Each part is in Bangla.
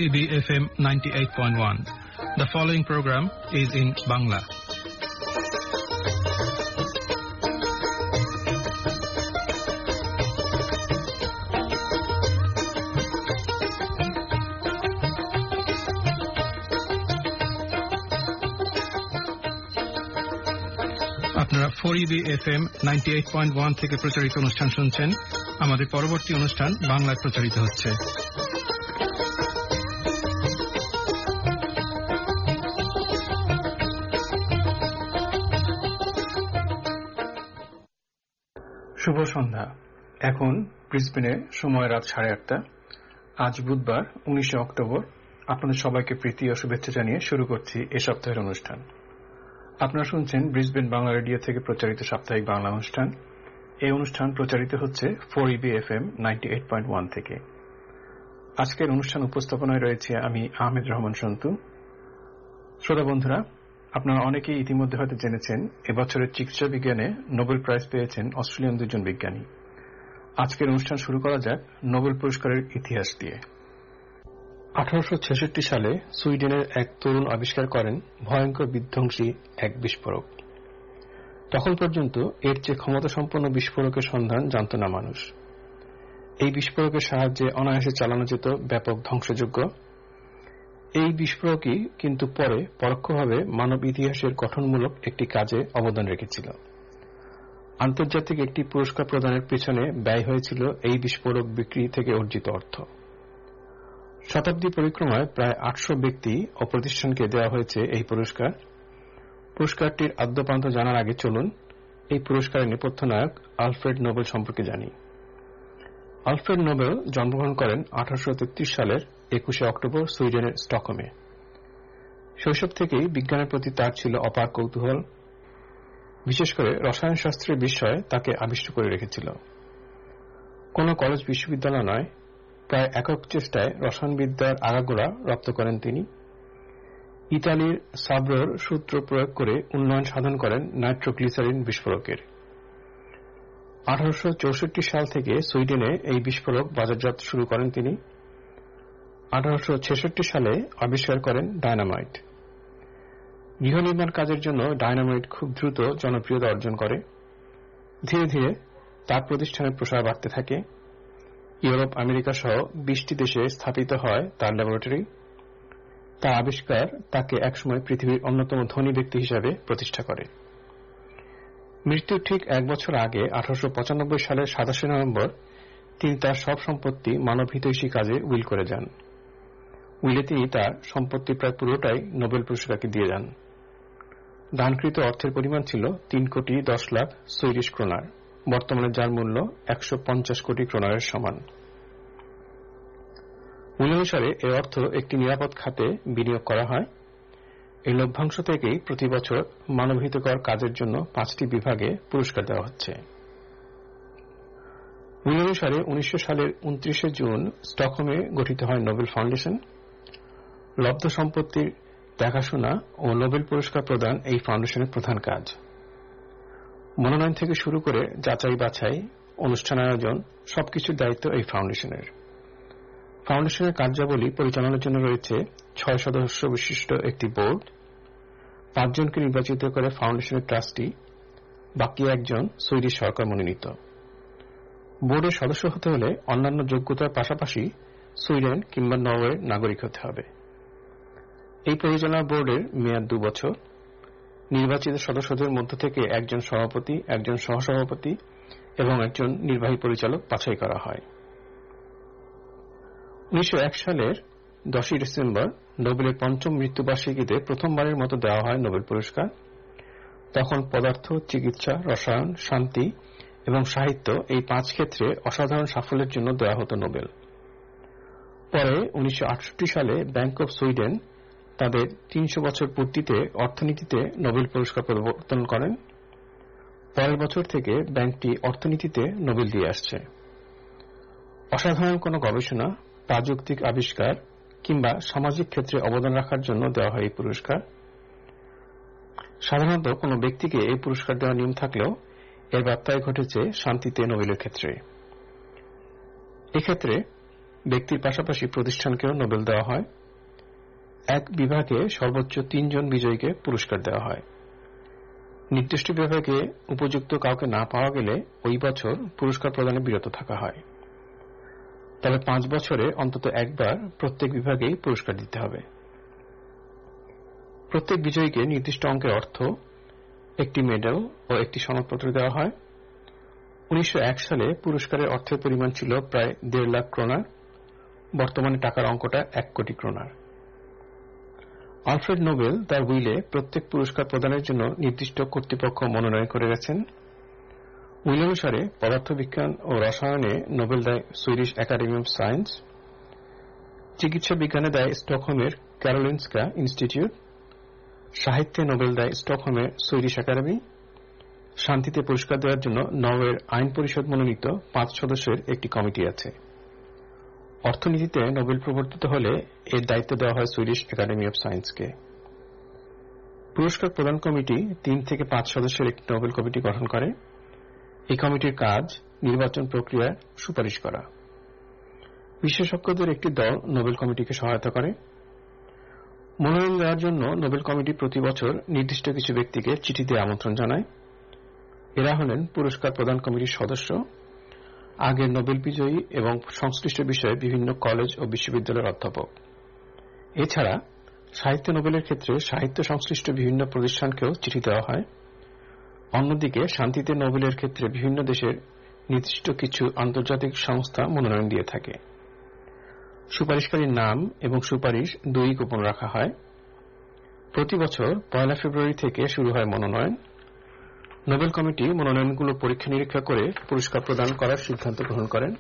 4EB FM 98.1. The following program is in Bangla. আপনারা 4EB FM 98.1 থেকে প্রচারিত অনুষ্ঠান শুনছেন। আমাদের পরবর্তী অনুষ্ঠান বাংলায় প্রচারিত হচ্ছে। শুভ সন্ধ্যা। এখন ব্রিসবেনে সময় রাত 8:30। আজ বুধবার 19 অক্টোবর। আপনাদের সবাইকে প্রীতি ও শুভেচ্ছা জানিয়ে শুরু করছি এ সপ্তাহের অনুষ্ঠান। আপনারা শুনছেন ব্রিসবেন বাংলা রেডিও থেকে প্রচারিত সাপ্তাহিক বাংলা অনুষ্ঠান। এই অনুষ্ঠান প্রচারিত হচ্ছে 4EB FM 98.1 থেকে। আজকের অনুষ্ঠান উপস্থাপনায় রয়েছে আমি আহমেদ রহমান সন্তু। শ্রোতা বন্ধুরা, আপনারা অনেকেই ইতিমধ্যে হয়তো জেনেছেন এবছরের চিকিৎসা বিজ্ঞানে নোবেল প্রাইজ পেয়েছেন অস্ট্রেলিয়ান দুজন বিজ্ঞানী। আজকের অনুষ্ঠান শুরু করা যাক নোবেল পুরস্কারের ইতিহাস দিয়ে। 1866 সালে সুইডেনের এক তরুণ আবিষ্কার করেন ভয়ঙ্কর বিধ্বংসী এক বিস্ফোরক। তখন পর্যন্ত এর চেয়ে ক্ষমতাসম্পন্ন বিস্ফোরকের সন্ধান জানত না মানুষ। এই বিস্ফোরকের সাহায্যে অনায়াসে চালানো যেত ব্যাপক ধ্বংসযজ্ঞ। এই বিস্ফোরকই কিন্তু পরে পরোক্ষভাবে মানব ইতিহাসের গঠনমূলক একটি কাজে অবদান রেখেছিল। আন্তর্জাতিক একটি পুরস্কার প্রদানের পেছনে ব্যয় হয়েছিল এই বিস্ফোরক বিক্রি থেকে অর্জিত অর্থ। শতাব্দী পরিক্রমায় প্রায় 800 ব্যক্তি ও প্রতিষ্ঠানকে দেওয়া হয়েছে এই পুরস্কার। পুরস্কারটির আদ্যপান্ত জানার আগে চলুন এই পুরস্কারের নেপথ্য নায়ক আলফ্রেড নোবেল সম্পর্কে জানি। আলফ্রেড নোবেল জন্মগ্রহণ করেন 1833 সালের 21 অক্টোবর সুইডেনের স্টকহোমে। শৈশব থেকেই বিজ্ঞানের প্রতি তার ছিল অপার কৌতূহল। বিশেষ করে রসায়নশাস্ত্রের বিষয়ে তাকে আবিষ্ট করে রেখেছিল। কোন কলেজ বিশ্ববিদ্যালয় নয়, প্রায় একক চেষ্টায় রসায়নবিদ্যার আগাগোড়া রপ্ত করেন তিনি। ইতালির সাব্রোর সূত্র প্রয়োগ করে উন্নয়ন সাধন করেন নাইট্রোগ্লিসারিন বিস্ফোরকের। 1864 সাল থেকে সুইডেনে এই বিস্ফোরক বাজারজাত শুরু করেন তিনি। 1866 সালে আবিষ্কার করেন ডায়নামাইট। গৃহ নির্মাণ কাজের জন্য ডায়নামাইট খুব দ্রুত জনপ্রিয়তা অর্জন করে। ধীরে ধীরে তার প্রতিষ্ঠানের প্রসার বাড়তে থাকে। ইউরোপ, আমেরিকা সহ 20টি দেশে স্থাপিত হয় তার ল্যাবরেটরি। তার আবিষ্কার তাকে একসময় পৃথিবীর অন্যতম ধনী ব্যক্তি হিসাবে প্রতিষ্ঠা করে। মৃত্যুর ঠিক এক বছর আগে 1895 সালের 27 নভেম্বর তিনি তার সব সম্পত্তি মানবহিতৈষী কাজে উইল করে যান। উইলে তিনি তার সম্পত্তি প্রায় পুরোটাই নোবেল পুরস্কারকে দিয়ে যান। দানকৃত অর্থের পরিমাণ ছিল 3 কোটি 10 লাখ সুইডিশ ক্রোনার, বর্তমানে যার মূল্য 150 কোটি ক্রোনারের সমান। উইল অনুসারে এই অর্থ একটি নিরাপদ খাতে বিনিয়োগ করা হয়। এই লভ্যাংশ থেকেই প্রতি বছর মানবহিতকর কাজের জন্য 5টি বিভাগে পুরস্কার দেওয়া হচ্ছে। উইল অনুসারে 1900 সালের 29 জুন স্টকহোমে গঠিত হয় নোবেল ফাউন্ডেশন। লব্ধ সম্পত্তির দেখাশোনা ও নোবেল পুরস্কার প্রদান এই ফাউন্ডেশনের প্রধান কাজ। মনোনয়ন থেকে শুরু করে যাচাই বাছাই, অনুষ্ঠান আয়োজন সবকিছুর দায়িত্ব এই ফাউন্ডেশনের। ফাউন্ডেশনের কার্যাবলী পরিচালনার জন্য রয়েছে 6 সদস্য বিশিষ্ট একটি বোর্ড। 5 জনকে নির্বাচিত করে ফাউন্ডেশনের ট্রাস্টি, বাকি 1 জন সুইডিশ সরকার মনোনীত। বোর্ডের সদস্য হতে হলে অন্যান্য যোগ্যতার পাশাপাশি সুইডেন কিংবা নরওয়ের নাগরিক হতে হবে। এই পরিচালনা বোর্ডের মেয়াদ 2 বছর। নির্বাচিত সদস্যদের মধ্য থেকে 1 জন সভাপতি, 1 জন সহসভাপতি এবং 1 জন নির্বাহী পরিচালক বাছাই করা হয়। 1901 সালের 10 ডিসেম্বর নোবেলের 5ম মৃত্যুবার্ষিকীতে প্রথমবারের মতো দেওয়া হয় নোবেল পুরস্কার। তখন পদার্থ, চিকিৎসা, রসায়ন, শান্তি এবং সাহিত্য এই 5 ক্ষেত্রে অসাধারণ সাফল্যের জন্য দেওয়া হতো নোবেল। পরে 1968 সালে ব্যাংক অব সুইডেন তাদের 300 বছর পূর্তিতে অর্থনীতিতে নোবেল পুরস্কার প্রবর্তন করেন। পরের বছর থেকে ব্যাংকটি অর্থনীতিতে নোবেল দিয়ে আসছে। অসাধারণ কোনো গবেষণা, প্রাযুক্তিক আবিষ্কার কিংবা সামাজিক ক্ষেত্রে অবদান রাখার জন্য দেওয়া হয় এই পুরস্কার। সাধারণত কোনো ব্যক্তিকে এই পুরস্কার দেওয়ার নিয়ম থাকলেও এর ব্যত্যয় ঘটেছে শান্তিতে নোবেলের ক্ষেত্রে। এক্ষেত্রে ব্যক্তির পাশাপাশি প্রতিষ্ঠানকেও নোবেল দেওয়া হয়। এক বিভাগে সর্বোচ্চ 3 জন বিজয়ীকে পুরস্কার দেওয়া হয়। নির্দিষ্ট বিভাগে উপযুক্ত কাউকে না পাওয়া গেলে ওই বছর পুরস্কার প্রদানে বিরত থাকা হয়। তবে 5 বছরে অন্তত একবার প্রত্যেক বিভাগেই পুরস্কার দিতে হবে। প্রত্যেক বিজয়ীকে নির্দিষ্ট অঙ্কের অর্থ, একটি মেডেল ও একটি সনদপত্র দেওয়া হয়। 1901 সালে পুরস্কারের অর্থের পরিমাণ ছিল প্রায় 1.5 লাখ ক্রোনার। বর্তমানে টাকার অঙ্কটা 1 কোটি ক্রোনার। আলফ্রেড নোবেল তার উইলে প্রত্যেক পুরস্কার প্রদানের জন্য নির্দিষ্ট কর্তৃপক্ষ মনোনয়ন করে গেছেন। উইল অনুসারে পদার্থবিজ্ঞান ও রসায়নে নোবেল দেয় সুইডিশ একাডেমি অব সায়েন্স, চিকিৎসা বিজ্ঞানে দেয় স্টকহোমের ক্যারোলিনস্কা ইনস্টিটিউট, সাহিত্যে নোবেল দেয় স্টকহোমের সুইডিশ একাডেমি, শান্তিতে পুরস্কার দেওয়ার জন্য নরওয়ের আইন পরিষদ মনোনীত 5 সদস্যের একটি কমিটি আছে। অর্থনীতিতে নোবেল প্রবর্তিত হলে এর দায়িত্ব দেওয়া হয় সুইডিশ একাডেমি অব সায়েন্সকে। পুরস্কার প্রদান কমিটি 3 থেকে 5 সদস্যের একটি নোবেল কমিটি গঠন করে। এই কমিটির কাজ নির্বাচন প্রক্রিয়ায় সুপারিশ করা। বিশেষজ্ঞদের একটি দল নোবেল কমিটিকে সহায়তা করে। মনোনয়ন দেওয়ার জন্য নোবেল কমিটি প্রতি বছর নির্দিষ্ট কিছু ব্যক্তিকে চিঠি দিয়ে আমন্ত্রণ জানায়। এরা হলেন পুরস্কার প্রদান কমিটির সদস্য, আগের নোবেল বিজয়ী এবং সংশ্লিষ্ট বিষয়ে বিভিন্ন কলেজ ও বিশ্ববিদ্যালয়ের অধ্যাপক। এছাড়া সাহিত্য নোবেলের ক্ষেত্রে সাহিত্য সংশ্লিষ্ট বিভিন্ন প্রতিষ্ঠানকেও চিঠি দেওয়া হয়। অন্যদিকে শান্তিতে নোবেলের ক্ষেত্রে বিভিন্ন দেশের নির্দিষ্ট কিছু আন্তর্জাতিক সংস্থা মনোনয়ন দিয়ে থাকে। সুপারিশকারীর নাম এবং সুপারিশ দুই গোপন রাখা হয়। প্রতি বছর 1 ফেব্রুয়ারি থেকে শুরু হয় মনোনয়ন। নোবেল কমিটি মনোনয়নগুলো পরীক্ষা নিরীক্ষা করে পুরস্কার প্রদান করার সিদ্ধান্ত গ্রহণ করেন।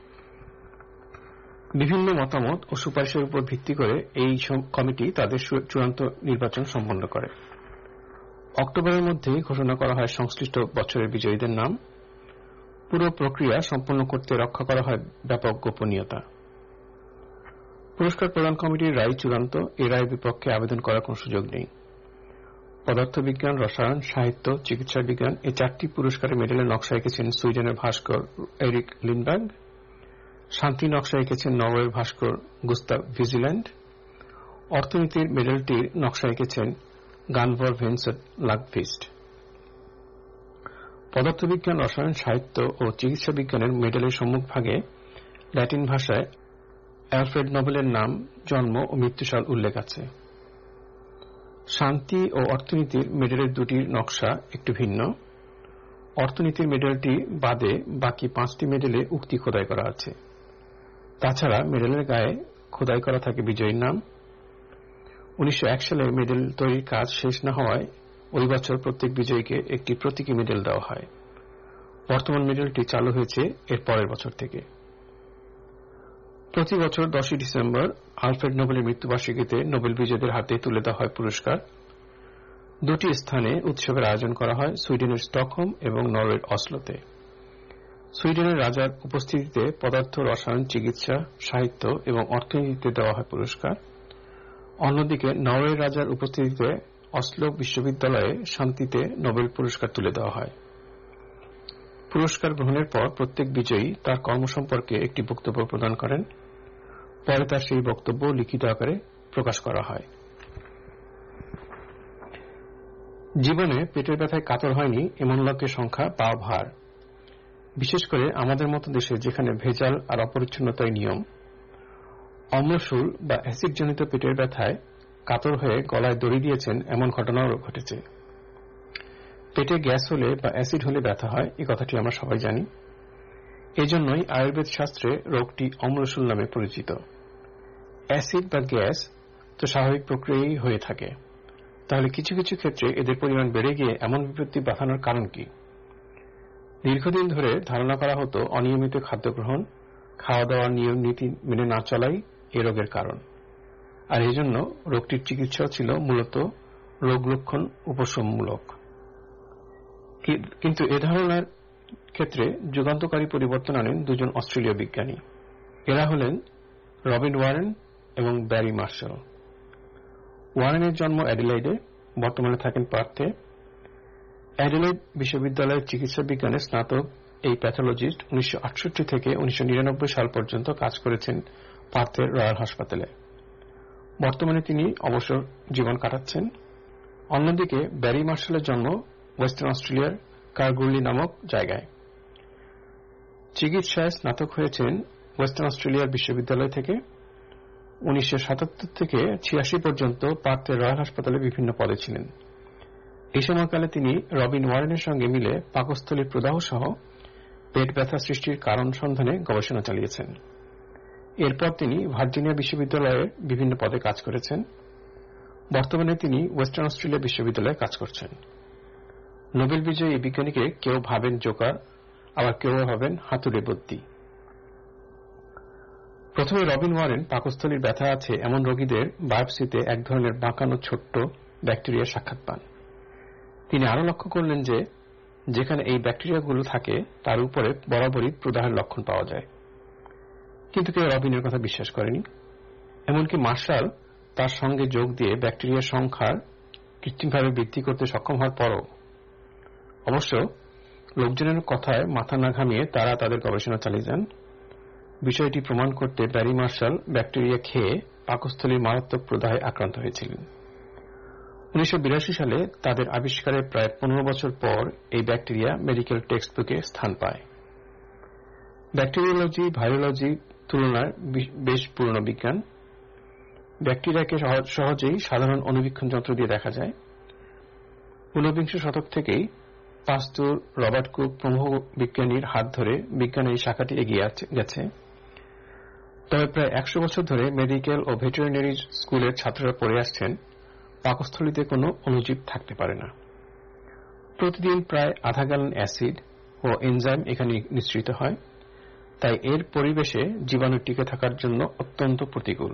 বিভিন্ন মতামত ও সুপারিশের উপর ভিত্তি করে এই কমিটি তাদের চূড়ান্ত নির্বাচন সম্পন্ন করে। অক্টোবরের মধ্যে ঘোষণা করা হয় সংশ্লিষ্ট বছরের বিজয়ীদের নাম। পুরো প্রক্রিয়া সম্পন্ন করতে রক্ষা করা হয় ব্যাপক গোপনীয়তা। পুরস্কার প্রদান কমিটির রায় চূড়ান্ত। এই রায়ের বিপক্ষে আবেদন করার কোন সুযোগ নেই। পদার্থবিজ্ঞান, রসায়ন, সাহিত্য, চিকিৎসা বিজ্ঞান এই 4টি পুরস্কারের মেডেলের নকশা এঁকেছেন সুইডেনের ভাস্কর এরিক লিন্ডবার্গ। শান্তি নকশা এঁকেছেন নরওয়ের ভাস্কর গুস্তাভ ভিজিল্যান্ড। অর্থনীতির মেডেলটির নকশা এঁকেছেন গানভর ভেন্সেট লাগভিস্ট। পদার্থবিজ্ঞান, রসায়ন, সাহিত্য ও চিকিৎসা বিজ্ঞানের মেডেলের সম্মুখভাগে ল্যাটিন ভাষায় অ্যালফ্রেড নোবেলের নাম, জন্ম ও মৃত্যুসাল উল্লেখ আছে। শান্তি ও অর্থনীতির মেডেলের দুটির নকশা একটু ভিন্ন। অর্থনীতির মেডেলটি বাদে বাকি 5টি মেডেলে উক্তি খোদাই করা আছে। তাছাড়া মেডেলের গায়ে খোদাই করা থাকে বিজয়ীর নাম। 1901 সালে মেডেল তৈরির কাজ শেষ না হওয়ায় ওই বছর প্রত্যেক বিজয়ীকে একটি প্রতীকী মেডেল দেওয়া হয়। বর্তমান মেডেলটি চালু হয়েছে এর পরের বছর থেকে। প্রতি বছর 10 ডিসেম্বর আলফ্রেড নোবেলের মৃত্যুবার্ষিকীতে নোবেল বিজয়ীদের হাতে তুলে দেওয়া হয় পুরস্কার। 2টি স্থানে উৎসবের আয়োজন করা হয়, সুইডেনের স্টকহোম এবং নরওয়ের অসলোতে। সুইডেনের রাজার উপস্থিতিতে পদার্থ, রসায়ন, চিকিৎসা, সাহিত্য এবং অর্থনীতিতে দেওয়া হয় পুরস্কার। অন্যদিকে নরওয়ের রাজার উপস্থিতিতে অসলো বিশ্ববিদ্যালয়ে শান্তিতে নোবেল পুরস্কার তুলে দেওয়া হয়। পুরস্কার গ্রহণের পর প্রত্যেক বিজয়ী তার কর্ম সম্পর্কে একটি বক্তব্য প্রদান করেন। পরে তার সেই বক্তব্য লিখিত আকারে প্রকাশ করা হয়। জীবনে পেটের ব্যথায় কাতর হয়নি এমন লোকের সংখ্যা পাওয়া ভার। বিশেষ করে আমাদের মতো দেশে যেখানে ভেজাল আর অপরিচ্ছন্নতাই নিয়ম। অম্লশূল বা অ্যাসিডজনিত পেটের ব্যথায় কাতর হয়ে গলায় দড়ি দিয়েছেন এমন ঘটনাও ঘটেছে। পেটে গ্যাস হলে বা অ্যাসিড হলে ব্যথা হয়, এই কথাটি আমরা সবাই জানি। এজন্যই আয়ুর্বেদ শাস্ত্রে রোগটি অম্লশূল নামে পরিচিত। অ্যাসিড বা গ্যাস তো স্বাভাবিক প্রক্রিয়াই হয়ে থাকে, তাহলে কিছু কিছু ক্ষেত্রে এদের পরিমাণ বেড়ে গিয়ে এমন বিপত্তি বাঁধানোর কারণ কি? দীর্ঘদিন ধরে ধারণা করা হতো অনিয়মিত খাদ্য গ্রহণ, খাওয়া দাওয়ার নিয়ম নীতি মেনে না চলাই এ রোগের কারণ, আর এজন্য রোগটির চিকিৎসা ছিল মূলত রোগ লক্ষণ উপশমমূলক। কিন্তু এ ধারণার ক্ষেত্রে যুগান্তকারী পরিবর্তন আনেন 2জন অস্ট্রেলীয় বিজ্ঞানী। এরা হলেন রবিন ওয়ারেন এবং ব্যারি মার্শাল। ওয়ারেনের জন্ম অ্যাডিলেইডে, বর্তমানে থাকেন পার্থে। অ্যাডিলেইড বিশ্ববিদ্যালয়ের চিকিৎসা বিজ্ঞানে স্নাতক এই প্যাথোলজিস্ট 1968 থেকে 1999 সাল পর্যন্ত কাজ করেছেন পার্থের রয়্যাল হাসপাতালে। বর্তমানে তিনি অবসর জীবন কাটাচ্ছেন। অন্যদিকে ব্যারি মার্শালের জন্ম ওয়েস্টার্ন অস্ট্রেলিয়ার কারগুলি নামক জায়গায়। চিকিৎসায় স্নাতক হয়েছেন ওয়েস্টার্ন অস্ট্রেলিয়ার বিশ্ববিদ্যালয় থেকে। 1977 থেকে 86 পর্যন্ত পার্থের রয়্যাল হাসপাতালে বিভিন্ন পদে ছিলেন। এই সময়কালে তিনি রবিন ওয়ারেনের সঙ্গে মিলে পাকস্থলীর প্রদাহ সহ পেট ব্যথা সৃষ্টির কারণ সন্ধানে গবেষণা চালিয়েছেন। এরপর তিনি ভার্জিনিয়া বিশ্ববিদ্যালয়ের বিভিন্ন পদে কাজ করেছেন। বর্তমানে তিনি ওয়েস্টার্ন অস্ট্রেলিয়া বিশ্ববিদ্যালয়ে কাজ করছেন। নোবেল বিজয়ী এই বিজ্ঞানীকে কেউ ভাবেন জোকার, আবার কেউ ভাবেন হাতুড়ে বুদ্ধি। প্রথমে রবিন ওয়ারেন পাকস্থলীর ব্যথা আছে এমন রোগীদের বায়োপসিতে এক ধরনের বাঁকানো ছোট্ট ব্যাকটেরিয়ার সাক্ষাৎ পান। তিনি আরও লক্ষ্য করলেন যে যেখানে এই ব্যাকটেরিয়াগুলো থাকে তার উপরে বরাবরই প্রদাহের লক্ষণ পাওয়া যায়। কিন্তু কেউ রবিনের কথা বিশ্বাস করেনি। এমনকি মার্শাল তার সঙ্গে যোগ দিয়ে ব্যাকটেরিয়ার সংখ্যার কৃত্রিমভাবে বৃদ্ধি করতে সক্ষম হওয়ার পরও অবশ্য লোকজনের কথায় মাথা না ঘামিয়ে তারা তাদের গবেষণা চালিয়ে যান। বিষয়টি প্রমাণ করতে ব্যারি মার্শাল ব্যাকটেরিয়া খেয়ে পাকস্থলীর মারাত্মক প্রদাহে আক্রান্ত হয়েছিলেন। 1982 সালে তাদের আবিষ্কারের প্রায় 15 বছর পর এই ব্যাকটেরিয়া মেডিকেল টেক্সট বুকে স্থান পায়। ব্যাকটেরিওলজি ভাইরোলজি তুলনায় বেশ পুরনো বিজ্ঞান। ব্যাকটেরিয়াকে সহজেই সাধারণ অনুবীক্ষণ যন্ত্র দিয়ে দেখা যায়। 19বিংশ শতক থেকেই পাস্তুর, রবার্ট কুক প্রমুখ বিজ্ঞানীর হাত ধরে বিজ্ঞানের এই শাখাটি এগিয়ে গেছে। তবে প্রায় 100 বছর ধরে মেডিকেল ও ভেটেরিনারি স্কুলের ছাত্ররা পড়ে আসছেন পাকস্থলীতে কোনো অণুজীব থাকতে পারে না। প্রতিদিন প্রায় আধা গ্যালন অ্যাসিড ও এনজাইম এখানে নিঃসৃত হয়, তাই এর পরিবেশে জীবাণু টিকে থাকার জন্য অত্যন্ত প্রতিকূল।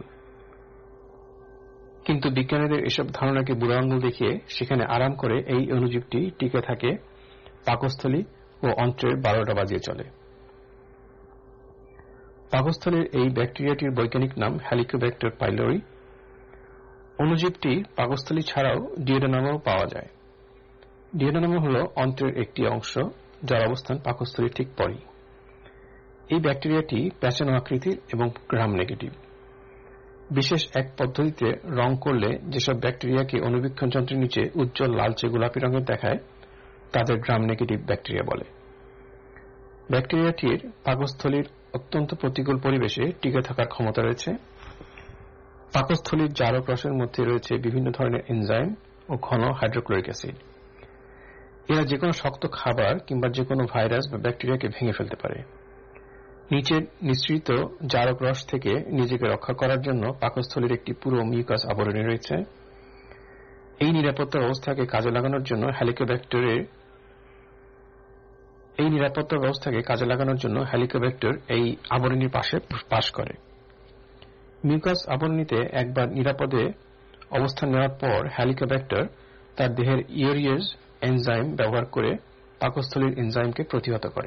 কিন্তু বিজ্ঞানীদের এসব ধারণাকে বুড়ো আঙুল দেখিয়ে সেখানে আরাম করে এই অণুজীবটি টিকে থাকে পাকস্থলী ও অন্ত্রের 12টা বাজিয়ে চলে। পাকস্থলীর এই ব্যাকটেরিয়াটির বৈজ্ঞানিক নাম হেলিকোব্যাক্টার পাইলোরি। অণুজীবটি পাকস্থলী ছাড়াও ডিওডেনামেও পাওয়া যায়। ডিওডেনাম হল অন্ত্রের একটি অংশ যার অবস্থান পাকস্থলীর ঠিক পরেই। এই ব্যাকটেরিয়াটি প্যাঁচানো আকৃতির এবং গ্রাম নেগেটিভ। বিশেষ এক পদ্ধতিতে রং করলে যেসব ব্যাকটেরিয়াকে অনুবীক্ষণ যন্ত্রের নিচে উজ্জ্বল লালচে গোলাপি রঙের দেখায় তাদের গ্রাম নেগেটিভ ব্যাকটেরিয়া বলে। ব্যাকটেরিয়াটির পাকস্থলীর অত্যন্ত প্রতিকূল পরিবেশে টিকে থাকার ক্ষমতা রয়েছে। পাকস্থলীর জারক রসের মধ্যে রয়েছে বিভিন্ন ধরনের এনজাইম ও ঘন হাইড্রোক্লোরিক অ্যাসিড। এরা যেকোনো শক্ত খাবার কিংবা যেকোনো ভাইরাস বা ব্যাকটেরিয়াকে ভেঙে ফেলতে পারে। নিচে নিঃসৃত জারক রস থেকে নিজেকে রক্ষা করার জন্য পাকস্থলীর একটি পুরো মিউকাস আবরণী রয়েছে। এই নিরাপত্তা ব্যবস্থাকে কাজে লাগানোর জন্য হেলিকোব্যাক্টর এই আবরণীর পাশে বাস করে। মিউকাস আবরণীতে একবার নিরাপদে অবস্থান নেওয়ার পর হেলিকোব্যাক্টর তার দেহের ইউরিয়েজ এনজাইম ব্যবহার করে পাকস্থলীর এনজাইমকে প্রতিহত করে।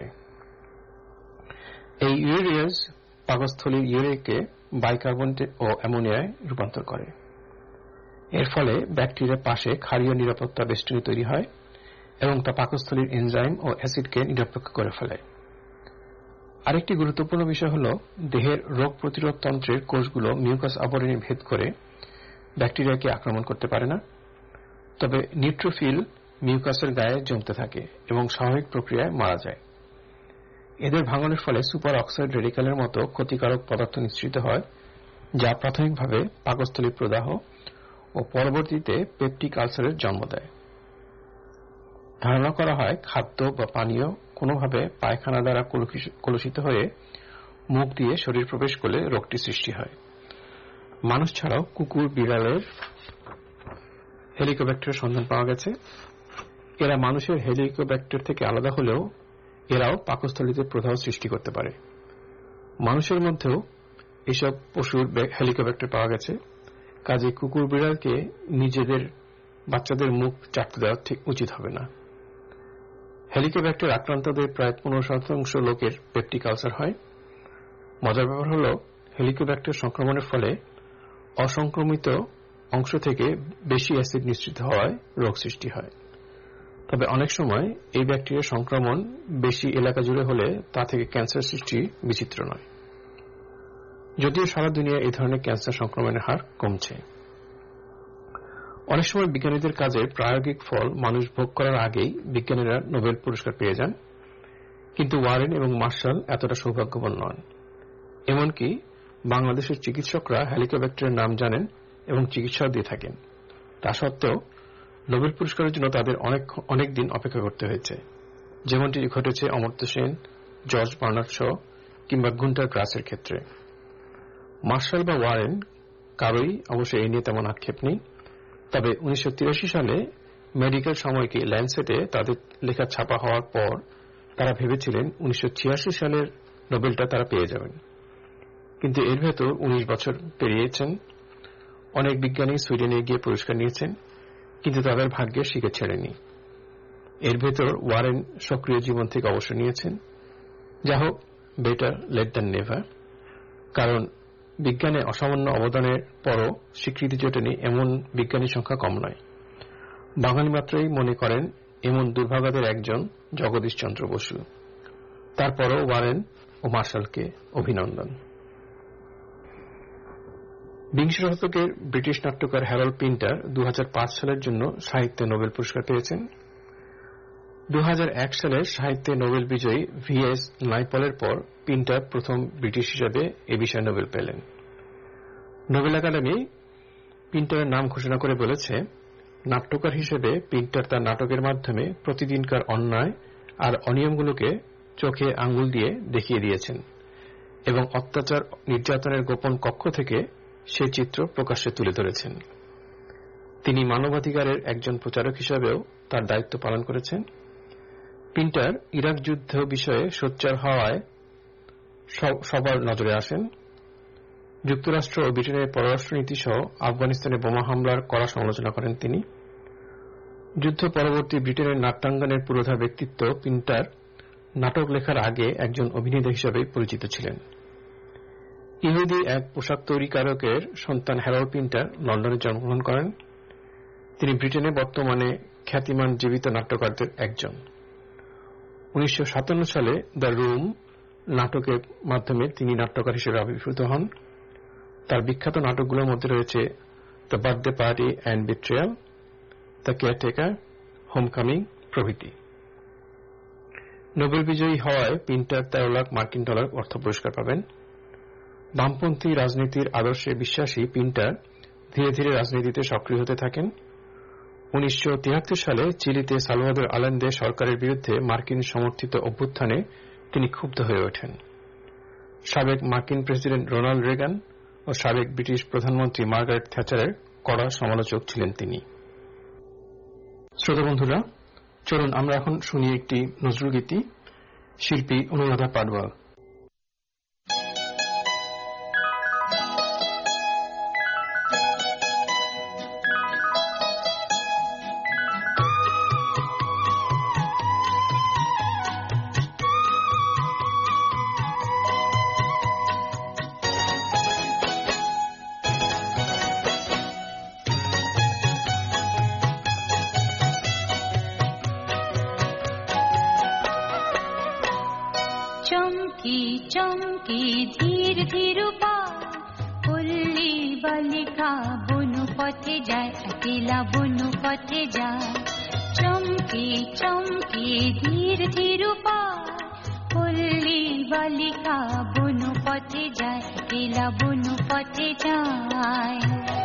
এই ইউরিয়েজ পাকস্থলীর ইউরিয়াকে বাইকার্বনেট ও অ্যামোনিয়ায় রূপান্তর করে। এর ফলে ব্যাকটেরিয়ার পাশে ক্ষারীয় নিরাপত্তা বেষ্টনী তৈরি হয় এবং তা পাকস্থলীর এনজাইম ও অ্যাসিডকে নিরপেক্ষ করে ফেলে। আরেকটি গুরুত্বপূর্ণ বিষয় হল দেহের রোগ প্রতিরোধ তন্ত্রের কোষগুলো মিউকাস আবরণী ভেদ করে ব্যাকটেরিয়াকে আক্রমণ করতে পারে না। তবে নিউট্রোফিল মিউকাসের গায়ে জমতে থাকে এবং স্বাভাবিক প্রক্রিয়ায় মারা যায়। এদের ভাঙনের ফলে সুপার অক্সাইড রেডিক্যালের মতো ক্ষতিকারক পদার্থ নিঃসৃত হয়, যা প্রাথমিকভাবে পাকস্থলী প্রদাহ ও পরবর্তীতে পেপটিক আলসারের জন্ম দেয়। ধারণা করা হয় খাদ্য বা পানীয় কোনোভাবে পায়খানা দ্বারা কলুষিত হয়ে মুখ দিয়ে শরীর প্রবেশ করলে রোগটি সৃষ্টি হয়। মানুষ ছাড়াও কুকুর, বিড়ালের হেলিকোব্যাক্টের সন্ধান পাওয়া গেছে। এরা মানুষের হেলিকোব্যাক্টের থেকে আলাদা হলেও এরাও পাকস্থলীতে প্রদাহ সৃষ্টি করতে পারে। মানুষের মধ্যেও এসব পশুর হেলিকোব্যাক্টের পাওয়া গেছে। কাজে কুকুর, বিড়ালকে নিজেদের বাচ্চাদের মুখ চাটতে দেওয়া ঠিক উচিত হবে না। হেলিকোব্যাক্টের আক্রান্তদের প্রায় 15% লোকের পেপটিক আলসার হয়। মজার ব্যাপার হল হেলিকোব্যাক্টের সংক্রমণের ফলে অসংক্রমিত অংশ থেকে বেশি অ্যাসিড নিঃসৃত হওয়ায় রোগ সৃষ্টি হয়। তবে অনেক সময় এই ব্যাকটেরিয়ার সংক্রমণ বেশি এলাকা জুড়ে হলে তা থেকে ক্যান্সার সৃষ্টি বিচিত্র নয়, যদিও সারা দুনিয়ায় এই ধরনের ক্যান্সার সংক্রমণের হার কমছে। অনেক সময় বিজ্ঞানীদের কাজের প্রায়োগিক ফল মানুষ ভোগ করার আগেই বিজ্ঞানীরা নোবেল পুরস্কার পেয়ে যান, কিন্তু ওয়ারেন এবং মার্শাল এতটা সৌভাগ্যবান নন। এমনকি বাংলাদেশের চিকিৎসকরা হেলিকোব্যাক্টেরিয়ার নাম জানেন এবং চিকিৎসাও দিয়ে থাকেন। তা সত্ত্বেও নোবেল পুরস্কারের জন্য তাদের অনেক দিন অপেক্ষা করতে হয়েছে, যেমনটি ঘটেছে Amartya Sen, George Bernard Shaw কিংবা গুন্টার গ্রাসের ক্ষেত্রে। মার্শাল বা ওয়ারেন কারোই অবশ্য এই নিয়ে তেমন আক্ষেপ নেই। তবে 1983 সালে মেডিকেল সময়কে ল্যান্সেটে তাদের লেখা ছাপা হওয়ার পর তারা ভেবেছিলেন 1986 সালের নোবেলটা তারা পেয়ে যাবেন, কিন্তু এর ভেতর 19 বছর পেরিয়েছেন। অনেক বিজ্ঞানী সুইডেনে গিয়ে পুরস্কার নিয়েছেন, কিন্তু তাদের ভাগ্যের শিখে ছেড়েনি। এর ভেতর ওয়ারেন সক্রিয় জীবন থেকে অবসর নিয়েছেন। যা হোক, বেটার লেট দ্যান নেভার, কারণ বিজ্ঞানে অসামান্য অবদানের পরও স্বীকৃতি জোটেনি এমন বিজ্ঞানীর সংখ্যা কম নয়। বাঙালি মাত্রই মনে করেন এমন দুর্ভাগাদের একজন জগদীশ চন্দ্র বসু। তারপরও ওয়ারেন ও মার্শালকে অভিনন্দন। বিংশ শতকের ব্রিটিশ নাট্যকার হ্যারল্ড পিন্টার 2005 সালের জন্য সাহিত্যে নোবেল পুরস্কার পেয়েছেন। 2001 সালের সাহিত্যে নোবেল বিজয়ী V.S. নাইপলের পর পিন্টার প্রথম ব্রিটিশ হিসেবে এ বিষয়ে নোবেল পেলেন। নোবেল একাডেমি পিন্টারের নাম ঘোষণা করে বলেছে, নাট্যকার হিসেবে পিন্টার তার নাটকের মাধ্যমে প্রতিদিনকার অন্যায় আর অনিয়মগুলোকে চোখে আঙ্গুল দিয়ে দেখিয়ে দিয়েছেন এবং অত্যাচার নির্যাতনের গোপন কক্ষ থেকে সে চিত্র প্রকাশ্যে তুলে ধরেছেন। তিনি মানবাধিকারের একজন প্রচারক হিসেবেও তার দায়িত্ব পালন করেছেন। পিন্টার ইরাক যুদ্ধ বিষয়ে সোচ্চার হওয়ায় সবার নজরে আসেন। যুক্তরাষ্ট্র ও ব্রিটেনের পররাষ্ট্রনীতি সহ আফগানিস্তানে বোমা হামলার কড়া সমালোচনা করেন তিনি। যুদ্ধ পরবর্তী ব্রিটেনের নাট্যাঙ্গনের পুরোধা ব্যক্তিত্ব পিন্টার নাটক লেখার আগে একজন অভিনেতা হিসেবে পরিচিত ছিলেন। ইহুদি এক পোশাক তৈরিকারকের সন্তান হ্যারল্ড পিন্টার লন্ডনে জন্মগ্রহণ করেন। তিনি ব্রিটেনে বর্তমানে খ্যাতিমান জীবিত নাট্যকারদের একজন। 1957 সালে দ্য রুম নাটকের মাধ্যমে তিনি নাট্যকার হিসেবে আবির্ভূত হন। তার বিখ্যাত নাটকগুলোর মধ্যে রয়েছে the birthday party and betrayal, the caretaker, homecoming প্রভৃতি। নোবেল বিজয়ী হওয়ায় পিন্টার 13 লাখ মার্কিন ডলার অর্থ পুরস্কার পাবেন। বামপন্থী রাজনীতির আদর্শে বিশ্বাসী পিন্টার ধীরে ধীরে রাজনীতিতে সক্রিয় হতে থাকেন। 1973 সালে চিলিতে সালভাদর আলেন্দে সরকারের বিরুদ্ধে মার্কিন সমর্থিত অভ্যুত্থানে তিনি ক্ষুব্ধ হয়ে ওঠেন। সাবেক মার্কিন প্রেসিডেন্ট রোনাল্ড রেগান ও সাবেক ব্রিটিশ প্রধানমন্ত্রী মার্গারেট থ্যাচারের কড়া সমালোচক ছিলেন তিনি। শ্রোতা বন্ধুরা, চলুন আমরা এখন শুনি একটি নজরুল গীতি, শিল্পী অনুরাধা পাডওয়াল। চমকি চমকি ধীর ধীর পা পল্লী বালিকা বনু পথে যায়, একলা বনু পথে যায়। চমকি চমকি ধীর ধীর পা পল্লী বালিকা বনু পথে যায়, একলা বনু পথে যায়।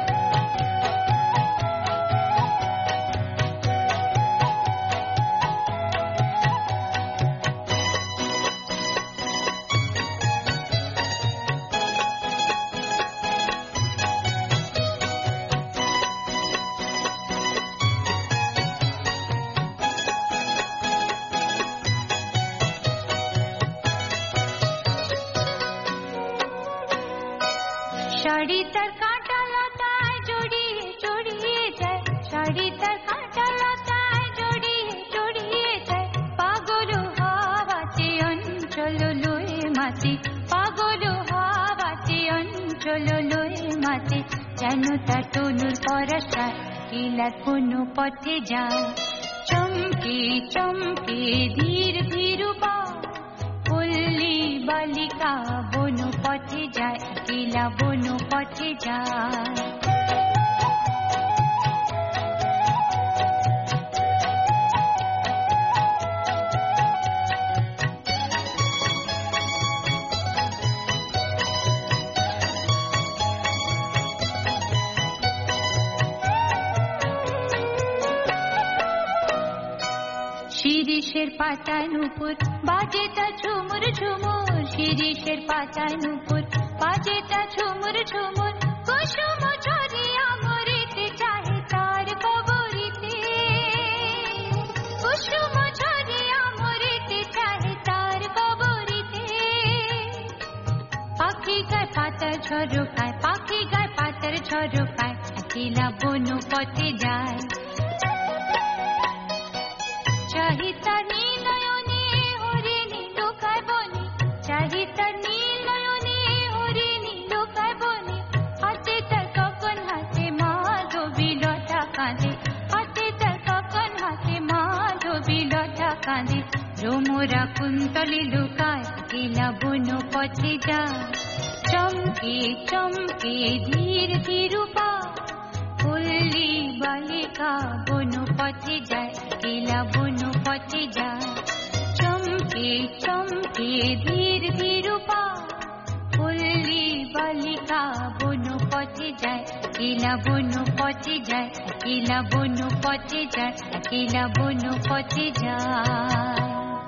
শাড়ি তার কাঁটা লতায় জড়িয়ে জড়িয়ে যায়, শাড়ি তার কাঁটা লতায় জড়িয়ে জড়িয়ে যায়। পাগল হাওয়াতে অঞ্চল লয়ে মাতে, পাগল হাওয়াতে অঞ্চল লয়ে মাতে। যেন তার তনুর পরশায় কিলার কোনো পথে যায়, চমকে চমকে ধীর ধীর পল্লী বালিকা বনু পথে যায়, একলা বনু পথে যায়। শিরিষের পাতায় নূপুর বাজে তা ঝুমুর ঝুমুর, শিরিষের পাতায় নূপুর বাজে তা ঝুমুর ঝুমুর। কুসুম ঝরিয়া মরিতে চাহে তার কবরিতে, কুসুম ঝরিয়া মরিতে চাহে তার কবরিতে। পাখি গায় পাতার ঝরকায়, পাখি গায় পাতার ঝরকায়, একলা বনু পথে যায়। চাহিতা নীলয়নে হরিণী লোকায় বনে, চাহিতা নীলয়নে হরিণী লোকায় বনে। হাতে তার কখন হাতে মাধবী লতা কাঁদে, হাতে তার কখন হাতে মাধবী লতা কাঁদে। রোমরা কুন্তলে লুকায়, একলা বনু পথে যায়। চমকে চমকে ধীর ধীর পল্লী বালিকা বনু পথে যায়, একলা বনু পথে যায়। চমকে চমকে ধীর ধীর পল্লী বালিকা বনু পথে যায়, একলা বনু পথে যায়, একলা বনু পথে যায়, একলা বনু পথে যায়।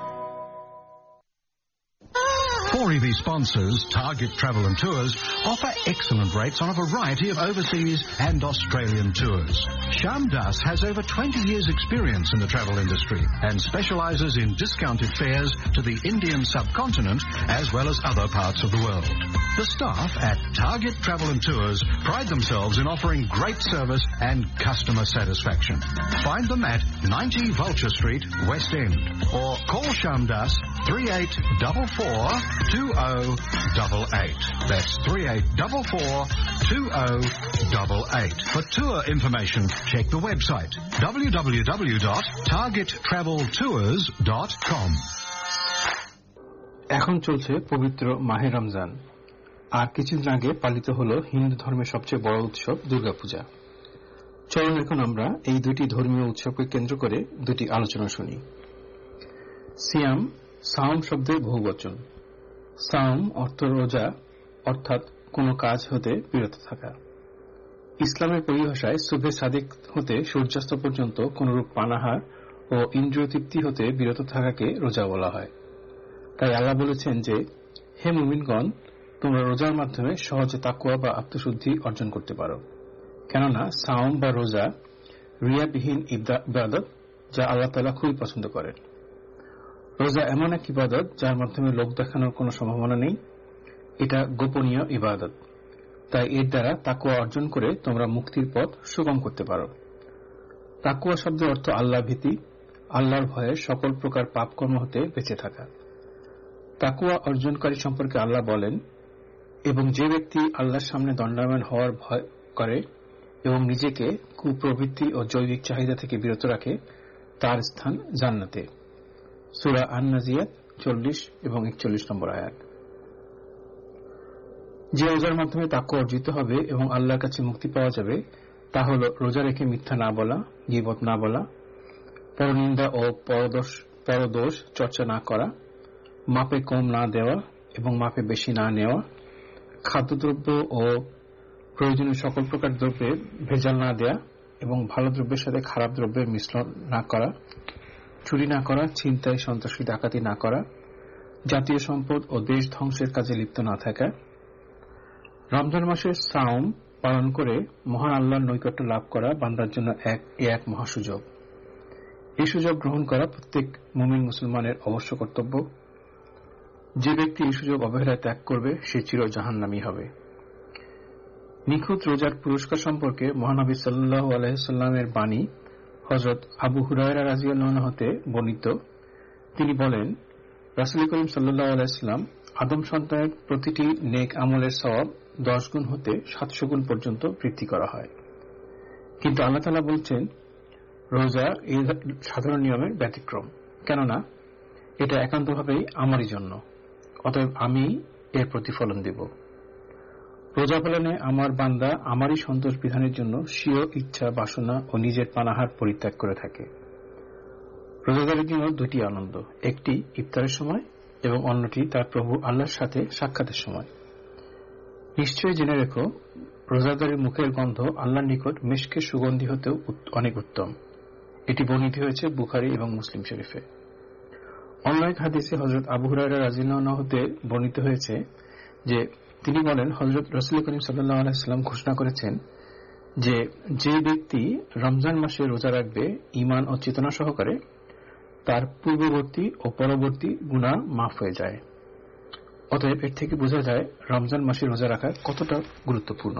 4EB sponsors Target Travel and Tours offer excellent rates on a variety of overseas and Australian tours. Shyam Das has over 20 years' experience in the travel industry and specialises in discounted fares to the Indian subcontinent as well as other parts of the world. The staff at Target Travel and Tours pride themselves in offering great service and customer satisfaction. Find them at 90 Vulture Street, West End, or call Shyam Das 3844-2088. That's 3844-2088. For tour information, check the website www.targettraveltours.com. এখন চলছে পবিত্র মাহে রমজান, আর কিছুদিন আগে পালিত হল হিন্দু ধর্মের সবচেয়ে বড় উৎসব দুর্গাপূজা। চলুন এখন আমরা এই দুটি ধর্মীয় উৎসবকে কেন্দ্র করে দুটি আলোচনা শুনি। সিয়াম সাওম শব্দের বহুবচন। সাওম অর্থ রোজা, অর্থাৎ কোনো কাজ হতে বিরত থাকা। ইসলামের পরিভাষায় সুবহে সাদিক হতে সূর্যাস্ত পর্যন্ত কোনরূপ পানাহার ও ইন্দ্রিয় তৃপ্তি হতে বিরত থাকাকে রোজা বলা হয়। তাই আল্লাহ বলেছেন যে, হে মুমিনগণ, তোমরা রোজার মাধ্যমে সহজে তাকওয়া বা আত্মশুদ্ধি অর্জন করতে পারো। কেননা সাওম বা রোজা রিয়াবিহীন ইবাদত, যা আল্লাহ তাআলা খুবই পছন্দ করেন। রোজা এমন এক ইবাদত যার মাধ্যমে লোক দেখানোর কোনো সম্ভাবনা নেই। এটা গোপনীয় ইবাদত, তাই এর দ্বারা তাকওয়া অর্জন করে তোমরা মুক্তির পথ সুগম করতে পারো। তাকওয়া শব্দের অর্থ আল্লাহ ভীতি, আল্লাহর ভয়ে সকল প্রকার পাপকর্ম হতে বেঁচে থাকা। তাকওয়া অর্জনকারী সম্পর্কে আল্লাহ বলেন, এবং যে ব্যক্তি আল্লাহর সামনে দণ্ডায়মান হওয়ার ভয় করে এবং নিজেকে কুপ্রবৃত্তি ও জৈবিক চাহিদা থেকে বিরত রাখে, তার স্থান জান্নাতে। সূরা আন-নাজিয়াত 40 এবং 41 নম্বর আয়াত। যে রোজার মাধ্যমে তাকওয়া অর্জিত হবে এবং আল্লাহর কাছে মুক্তি পাওয়া যাবে, তা হল রোজা রেখে মিথ্যা না বলা, গীবত না বলা, পরনিন্দা ও পরদোষ চর্চা না করা, মাপে কম না দেওয়া এবং মাপে বেশি না নেওয়া, খাদ্যদ্রব্য ও প্রয়োজনীয় সকল প্রকার দ্রব্যে ভেজাল না দেয়া এবং ভালো দ্রব্যের সাথে খারাপ দ্রব্যের মিশ্রণ না করা, চুরি না করা, ছিনতাই, সন্ত্রাসী, ডাকাতি না করা, জাতীয় সম্পদ ও দেশ ধ্বংসের কাজে লিপ্ত না থাকা। রমজান মাসের সাওম পালন করে মহান আল্লাহর নৈকট্য লাভ করা বান্দার জন্য এক মহাসুযোগ। এই সুযোগ গ্রহণ করা প্রত্যেক মুমিন মুসলমানের অবশ্য কর্তব্য। যে ব্যক্তি এই সুযোগ অবহেলায় ত্যাগ করবে, সে চির জাহান্নামী হবে। নিখুঁত রোজার পুরস্কার সম্পর্কে মহানবী সাল্লাল্লাহু আলাইহি ওয়াসাল্লামের বাণী হযরত আবু হুরায়রা রাদিয়াল্লাহু আনহু হতে বর্ণিত। তিনি বলেন, রাসূল করিম সাল্লাল্লাহু আলাইহি ওয়াসাল্লাম আদম সন্তানের প্রতিটি নেক আমলের সওয়াব 10 গুণ হতে 700 গুণ পর্যন্ত বৃদ্ধি করা হয়। কিন্তু আল্লাহ তাআলা বলছেন, রোজা এই সাধারণ নিয়মের ব্যতিক্রম, কেননা এটা একান্তভাবেই আমারই জন্য, অতএব আমি এর প্রতিফলন দেব। রোজা পালনে আমার বান্দা আমারই সন্তোষ বিধানের জন্য স্বীয় ইচ্ছা, বাসনা ও নিজের পানাহার পরিত্যাগ করে থাকে। রোজাদারের জন্য দুটি আনন্দ, একটি ইফতারের সময় এবং অন্যটি তার প্রভু আল্লাহর সাথে সাক্ষাতের সময়। নিশ্চয়ই জেনে রেখো, রোজাদারের মুখের গন্ধ আল্লাহর নিকট মিশকের সুগন্ধি হতেও অনেক উত্তম। এটি বর্ণিত হয়েছে বুখারী এবং মুসলিম শরীফে। অন্য এক হাদিসে হযরত আবু হুরায়রা রাদিয়াল্লাহু আনহু হতে বর্ণিত হয়েছে যে তিনি বলেন, হযরত রাসূল করিম সাল্লাল্লাহু আলাইহি ওয়াসাল্লাম ঘোষণা করেছেন যে যে ব্যক্তি রমজান মাসে রোজা রাখবে ঈমান ও চেতনা সহকারে, তার পূর্ববর্তী ও পরবর্তী গুনাহ মাফ হয়ে যায়। অতএব এর থেকে বোঝা যায় রমজান মাসে রোজা রাখা কতটা গুরুত্বপূর্ণ।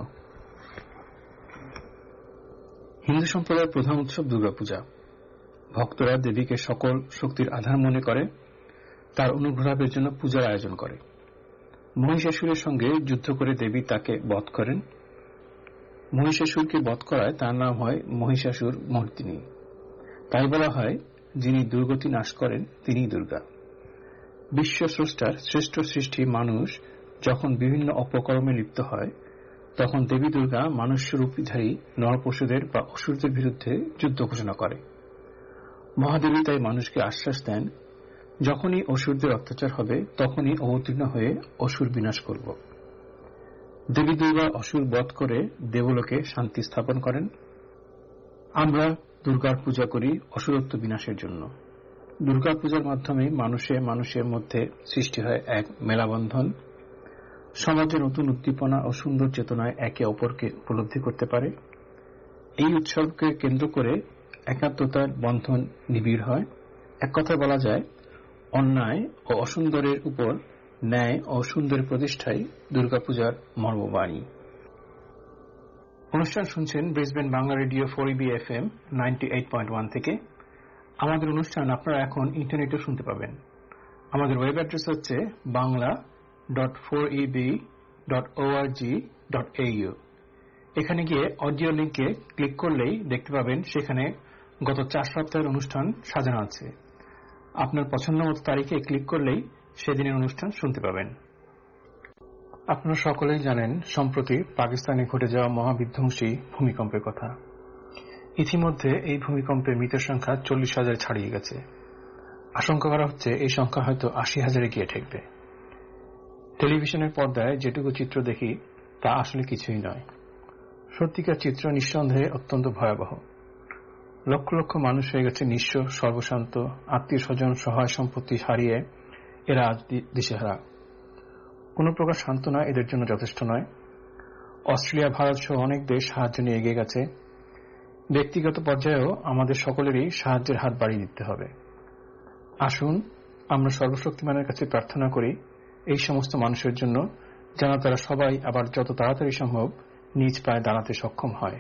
হিন্দু সম্প্রদায়ের প্রধান উৎসব দুর্গাপূজা। ভক্তরা দেবীকে সকল শক্তির আধার মনে করে তার অনুগ্রহের জন্য পূজার আয়োজন করে। মহিষাসুরের সঙ্গে যুদ্ধ করে দেবী তাকে বধ করেন। মহিষাসুরকে বধ করায় তার নাম হয় মহিষাসুর মর্দিনী। তাই বলা হয়, যিনি দুর্গতি নাশ করেন তিনিই দুর্গা। বিশ্ব স্রষ্টার শ্রেষ্ঠ সৃষ্টি মানুষ যখন বিভিন্ন অপকর্মে লিপ্ত হয়, তখন দেবী দুর্গা মানুষ্যরূপধারী নরপশুদের বা অসুরদের বিরুদ্ধে যুদ্ধ ঘোষণা করে। মহাদেবী তাই মানুষকে আশ্বাস দেন, যখনই অসুরদের অত্যাচার হবে তখনই অবতীর্ণ হয়ে অসুর বিনাশ করব। দেবী দুর্গা অসুর বধ করে দেবলোকে শান্তি স্থাপন করেন। আমরা দুর্গার পূজা করি অসুরত্ব বিনাশের জন্য। দুর্গা পূজার মাধ্যমে মানুষের মধ্যে সৃষ্টি হয় এক মেলাবন্ধন। সমাজে নতুন উদ্দীপনা ও সুন্দর চেতনায় একে অপরকে উপলব্ধি করতে পারে। এই উৎসবকে কেন্দ্র করে একাত্মতার বন্ধন নিবিড় হয়। এক কথায় বলা যায়, অন্যায় ও অসুন্দরের উপর ন্যায় ও সুন্দরের প্রতিষ্ঠাই দুর্গাপূজার মর্মবাণী। অনুষ্ঠান শুনছেন Brisbane Bangla radio 4EB FM 98.1 থেকে। আমাদের অনুষ্ঠান আপনারা এখন ইন্টারনেটে শুনতে পাবেন। আমাদের ওয়েব অ্যাড্রেস হচ্ছে bangla.4eb.org.au। এখানে গিয়ে অডিও লিঙ্কে ক্লিক করলেই দেখতে পাবেন সেখানে গত 4 সপ্তাহের অনুষ্ঠান সাজানো আছে। আপনার পছন্দ মতো তারিখে ক্লিক করলেই সেদিনের অনুষ্ঠান শুনতে পাবেন। আপনারা সকলেই জানেন সম্প্রতি পাকিস্তানে ঘটে যাওয়া মহাবিধ্বংসী ভূমিকম্পের কথা। ইতিমধ্যে এই ভূমিকম্পে মৃতের সংখ্যা 40,000 ছাড়িয়ে গেছে। আশঙ্কা করা হচ্ছে এই সংখ্যা হয়তো 80,000-এ গিয়ে ঠেকবে। টেলিভিশনের পর্দায় যেটুকু চিত্র দেখি তা আসলে কিছুই নয়। সত্যিকার চিত্র নিঃসন্দেহে অত্যন্ত ভয়াবহ। লক্ষ লক্ষ মানুষ হয়ে গেছে নিঃস্ব, সর্বশান্ত, আত্মীয় স্বজন সহায় সম্পত্তি হারিয়ে এরা আজ দিশেহারা। কোন প্রকার সান্ত্বনা এদের জন্য যথেষ্ট নয়। অস্ট্রেলিয়া, ভারত সহ অনেক দেশ সাহায্য নিয়ে এগিয়ে গেছে। ব্যক্তিগত পর্যায়েও আমাদের সকলেরই সাহায্যের হাত বাড়িয়ে দিতে হবে। আসুন আমরা সর্বশক্তিমানের কাছে প্রার্থনা করি এই সমস্ত মানুষের জন্য, যেন তারা সবাই আবার যত তাড়াতাড়ি সম্ভব নিজ পায়ে দাঁড়াতে সক্ষম হয়।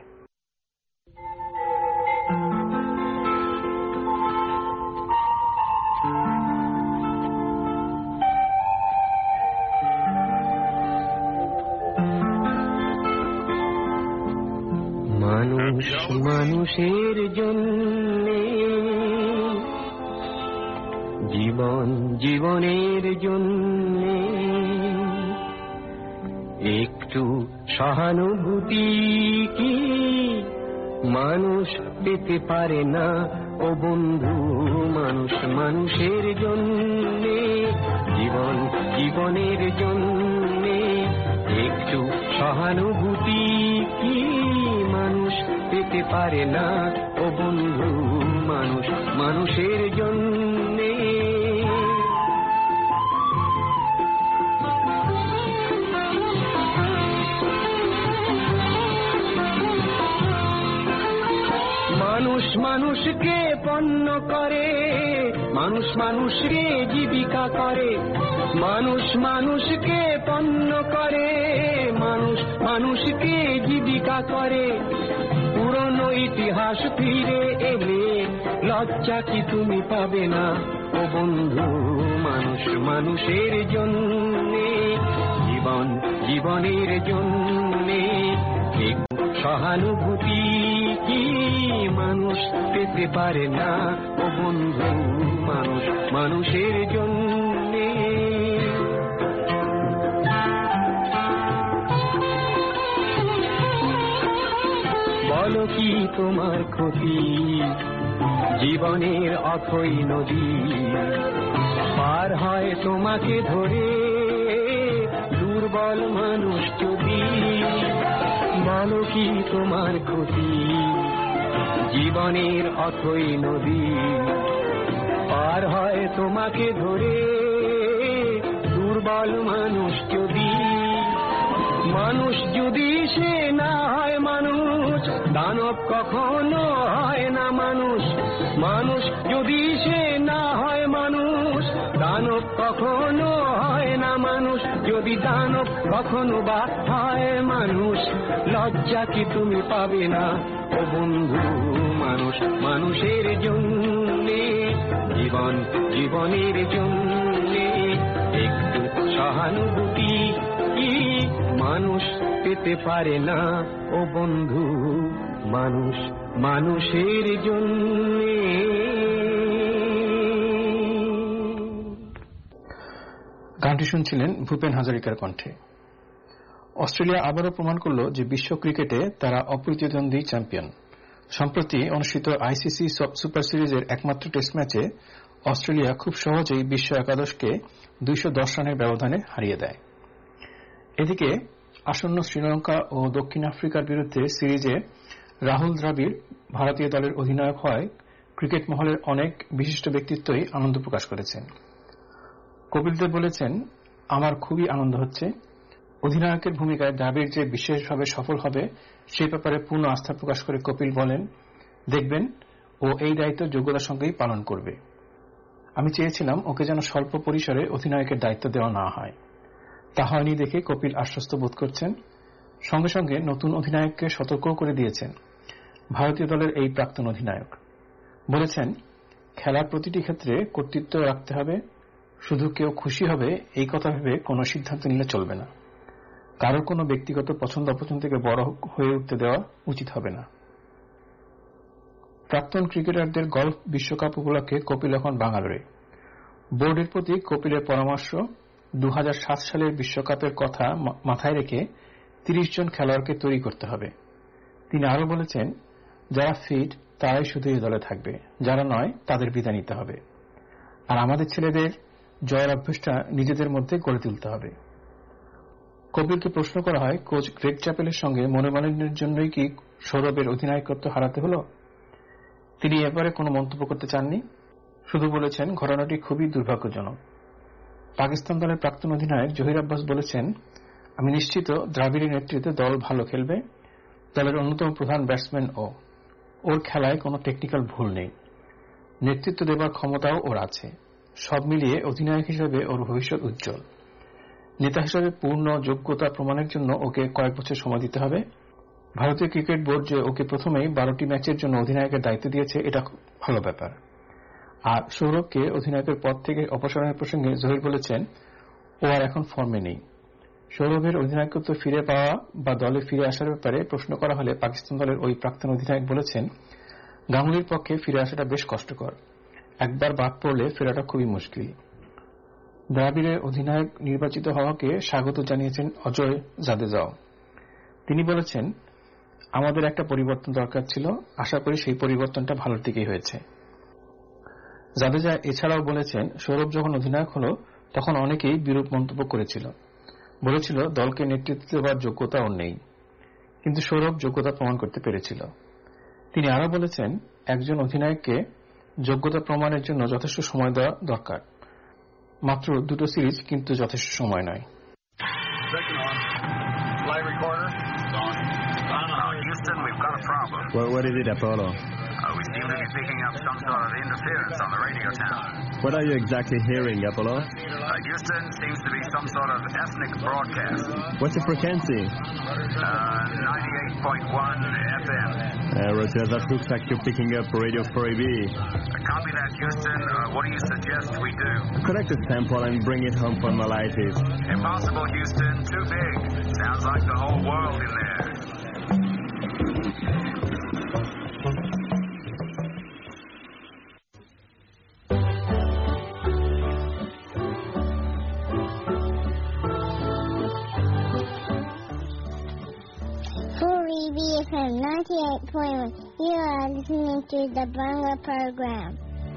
মানুষ মানুষের জন্য, জীবন জীবনের জন্য একটু সহানুভূতি কি মানুষ পেতে পারে না? ও বন্ধু, মানুষ মানুষের জন্য, জীবন জীবনের জন্য একটু সহানুভূতি কি মানুষ পেতে পারে না? ও বন্ধু, মানুষ মানুষের জন্য। মানুষ মানুষকে পণ্য করে, মানুষ মানুষকে জীবিকা করে, মানুষ মানুষকে পণ্য করে, মানুষ মানুষকে জীবিকা করে। পুরনো ইতিহাস ফিরে এলে লজ্জা কি তুমি পাবে না? ও বন্ধু, মানুষ মানুষের জন্যে, জীবন জীবনের জন্যে একটু সহানুভূতি কি মানুষ মানুষ পেতে পারে না ও বন্ধু মানুষ মানুষের জন্যে। বলো কি তোমার ক্ষতি জীবনের অথই নদী পার হয় তোমাকে ধরে দুর্বল মানুষ যদি। বলো কি তোমার ক্ষতি জীবনের অথই নদী পার হয় তোমাকে ধরে দুর্বল মানুষ যদি। মানুষ যদি সে না হয় মানুষ দানব কখনো হয় না মানুষ। মানুষ যদি সে না হয় মানুষ দানব কখনো হয় না মানুষ। যদি দানব কখনো বা হয় মানুষ লজ্জা কি তুমি পাবে না ও বন্ধু মানুষ মানুষের জন্যে। জীবন জীবনের জন্যে একটু সহানুভূতি মানুষ পেতে পারে না ও বন্ধু মানুষ মানুষের জন্যে। গানটি শুনছিলেন ভূপেন হাজারিকার কণ্ঠে। অস্ট্রেলিয়া আবারও প্রমাণ করল যে বিশ্ব ক্রিকেটে তারা অপ্রতিদ্বন্দ্বী চ্যাম্পিয়ন। সম্প্রতি অনুষ্ঠিত আইসিসি সুপার সিরিজের একমাত্র টেস্ট ম্যাচে অস্ট্রেলিয়া খুব সহজেই বিশ্ব একাদশকে 210 রানের ব্যবধানে হারিয়ে দেয়। এদিকে আসন্ন শ্রীলঙ্কা ও দক্ষিণ আফ্রিকার বিরুদ্ধে সিরিজে রাহুল দ্রাবিড় ভারতীয় দলের অধিনায়ক হয় ক্রিকেট মহলের অনেক বিশিষ্ট ব্যক্তিত্বই আনন্দ প্রকাশ করেছেন। কপিল দেব বলেছেন, আমার খুবই আনন্দ হচ্ছে। অধিনায়কের ভূমিকায় দ্রাবিড় যে বিশেষভাবে সফল হবে সে ব্যাপারে পূর্ণ আস্থা প্রকাশ করে কপিল বলেন, দেখবেন ও এই দায়িত্ব যোগ্যতার সঙ্গেই পালন করবে। আমি চেয়েছিলাম ওকে যেন স্বল্প পরিসরে অধিনায়কের দায়িত্ব দেওয়া না হয়। তা হয়নি দেখে কপিল আশ্বস্ত বোধ করছেন। সঙ্গে সঙ্গে নতুন অধিনায়ককে সতর্কও করে দিয়েছেন ভারতীয় দলের এই প্রাক্তন অধিনায়ক। বলেছেন, খেলার প্রতিটি ক্ষেত্রে কর্তৃত্ব রাখতে হবে। শুধু কেউ খুশি হবে এই কথা ভেবে কোনো সিদ্ধান্ত নিলে চলবে না। কারোর কোনো ব্যক্তিগত পছন্দ অপছন্দ থেকে বড় হয়ে উঠতে দেওয়া উচিত হবে না। প্রাক্তন ক্রিকেটারদের গলফ বিশ্বকাপ উপলক্ষে কপিল এখন বাঙ্গালোরে। বোর্ডের প্রতি কপিলের পরামর্শ, 2007 সালের বিশ্বকাপের কথা মাথায় রেখে 30 জন খেলোয়াড়কে তৈরি করতে হবে। তিনি আরও বলেছেন, যারা ফিট তারাই শুধু এই দলে থাকবে, যারা নয় তাদের বিদায় নিতে হবে। আর আমাদের ছেলেদের জয়ের অভ্যাসটা নিজেদের মধ্যে গড়ে তুলতে হবে। কপিলকে প্রশ্ন করা হয়, কোচ গ্রেগ চ্যাপেলের সঙ্গে মনোমালিন্যের জন্যই কি সৌরভের অধিনায়কত্ব হারাতে হল? তিনি এবারে কোনো মন্তব্য করতে চাননি, শুধু বলেছেন ঘটনাটি খুবই দুর্ভাগ্যজনক। পাকিস্তান দলের প্রাক্তন অধিনায়ক জহির আব্বাস বলেছেন, আমি নিশ্চিত দ্রাবিড়ের নেতৃত্বে দল ভালো খেলবে। দলের অন্যতম প্রধান ব্যাটসম্যান ওর খেলায় কোনো টেকনিক্যাল ভুল নেই। নেতৃত্ব দেবার ক্ষমতাও ওর আছে। সব মিলিয়ে অধিনায়ক হিসেবে ওর ভবিষ্যৎ উজ্জ্বল। নেতা হিসেবে পূর্ণ যোগ্যতা প্রমাণের জন্য ওকে কয়েক বছর সময় দিতে হবে। ভারতীয় ক্রিকেট বোর্ড যে ওকে প্রথমেই 12টি ম্যাচের জন্য অধিনায়কের দায়িত্ব দিয়েছে এটা ভালো ব্যাপার। আর সৌরভকে অধিনায়কের পদ থেকে অপসারণের প্রসঙ্গে জহির বলেছেন, ও আর এখন ফর্মে নেই। সৌরভের অধিনায়কত্ব ফিরে পাওয়া বা দলে ফিরে আসার ব্যাপারে প্রশ্ন করা হলে পাকিস্তান দলের ওই প্রাক্তন অধিনায়ক বলেছেন, গাঙ্গুলির পক্ষে ফিরে আসাটা বেশ কষ্টকর। একবার বাদ পড়লে ফেরাটা খুবই মুশকিল। দ্রাবিড়ের অধিনায়ক নির্বাচিত হওয়াকে স্বাগত জানিয়েছেন অজয় জাদেজাও। তিনি বলেছেন, আমাদের একটা পরিবর্তন দরকার ছিল, আশা করি সেই পরিবর্তনটা ভালোর দিকেই হয়েছে। জাদেজা এছাড়াও বলেছেন, সৌরভ যখন অধিনায়ক হল তখন অনেকেই বিরূপ মন্তব্য করেছিল, বলেছিল দলকে নেতৃত্ব দেওয়ার যোগ্যতা ওর নেই, কিন্তু সৌরভ যোগ্যতা প্রমাণ করতে পেরেছিল। তিনি আরও বলেছেন, একজন অধিনায়ককে যোগ্যতা প্রমাণের জন্য যথেষ্ট সময় দেওয়া দরকার। মাত্র 2টো সিরিজ কিন্তু যথেষ্ট সময় নয়। Houston, we've got a problem. What is it, Apollo? We seem to be picking up some sort of interference on the radio tower. What are you exactly hearing, Apollo? Houston seems to be some sort of ethnic broadcast. What's the frequency? 98.1 FM. Roger, that looks like you're picking up Radio 4AB. Copy that, Houston. What do you suggest we do? Collect a sample and bring it home for analysis. Impossible, Houston. Too big. Sounds like the whole world in there. FM 98.1. You are listening to the Bangla program.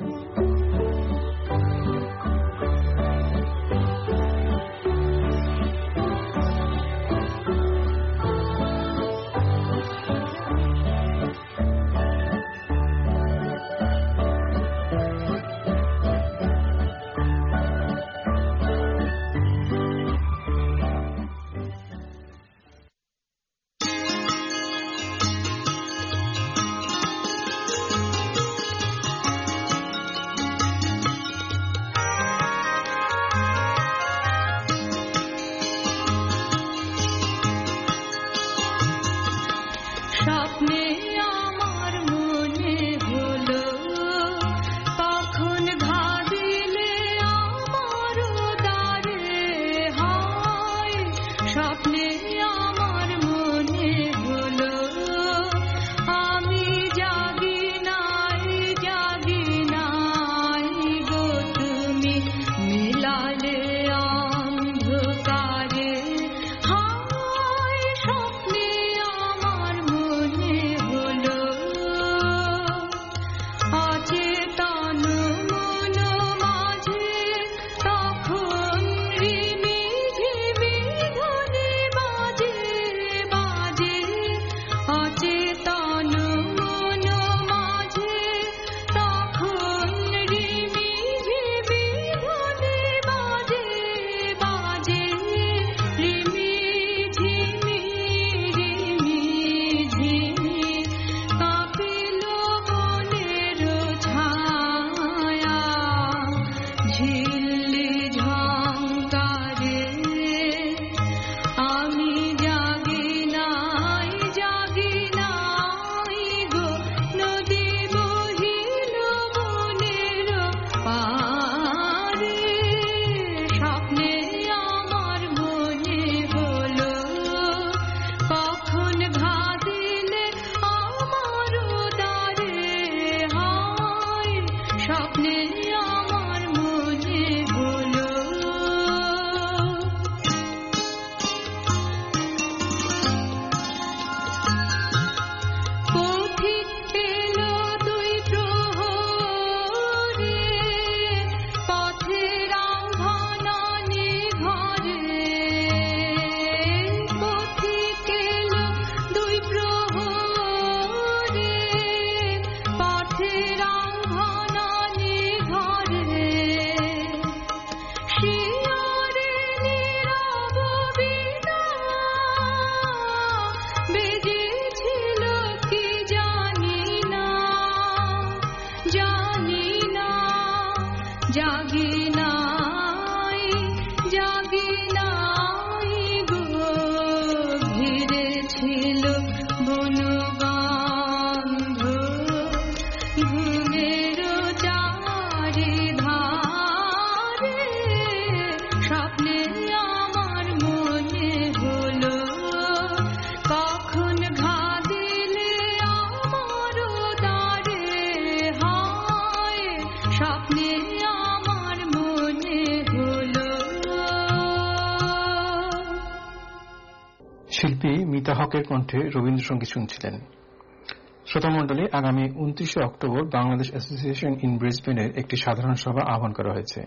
শিল্পী মিতা হকের কণ্ঠে রবীন্দ্রসঙ্গীত শুনছিলেন। শ্রোতামণ্ডলী, আগামী 29 অক্টোবর বাংলাদেশ অ্যাসোসিয়েশন ইন ব্রিসবেনের একটি সাধারণ সভা আহ্বান করা হয়েছে।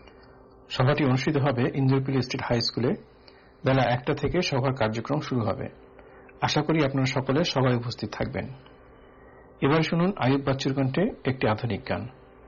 সভাটি অনুষ্ঠিত হবে ইন্দুরপিলি স্টেট হাই স্কুলে। বেলা 1টা থেকে সভার কার্যক্রম শুরু হবে। আশা করি আপনারা সকলে সভায় উপস্থিত থাকবেন। এবার শুনুন আইয়ুব বাচ্চুর কণ্ঠে একটি আধুনিক গান।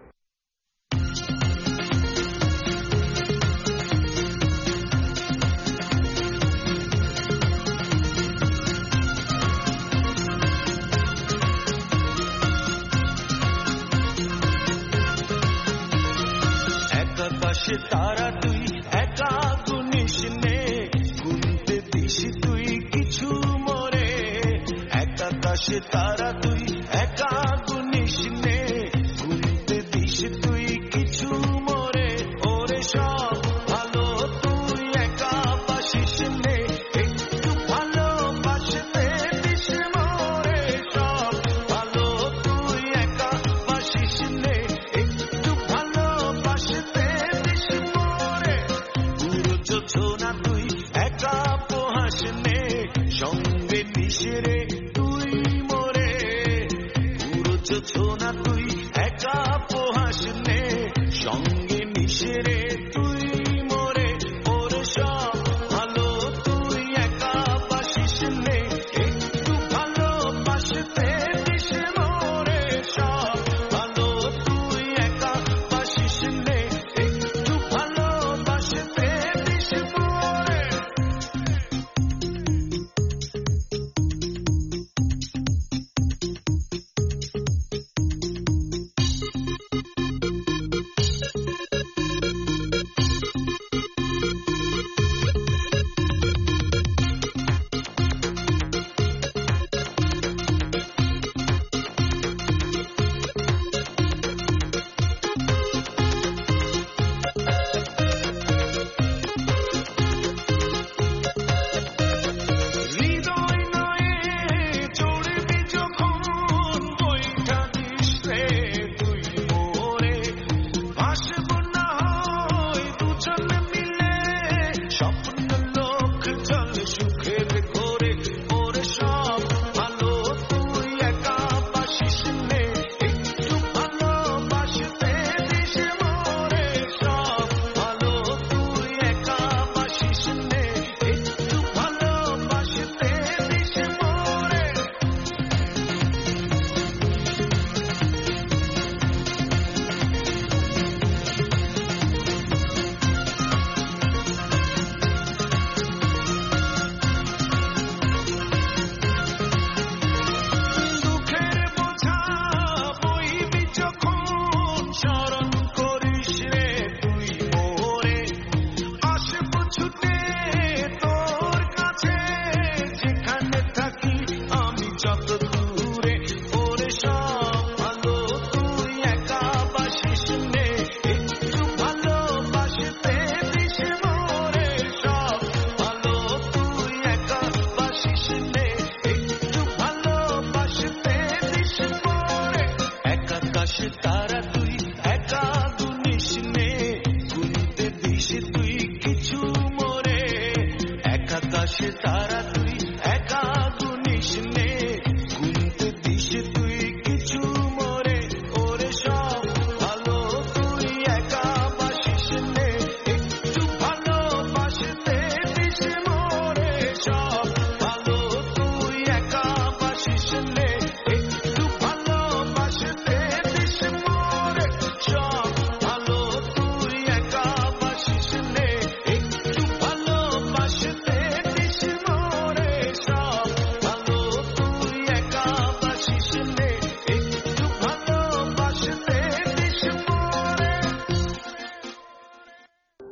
তারা তুই একা গুনিস নে, গুনতে দিস তুই কিছু মরে। একাকাশে তারা তুই একা গুনিস নে, গুনতে দিস তুই কিছু মরে। ওরে সব ভালো তুই একা বাসিস নে, একটু ভালো বাসতে দিস মরে। সব ভালো তুই একা বাসিস নে, একটু ভালো বাসতে না তুই একা পোহাস নে, সঙ্গে নিস রে তুই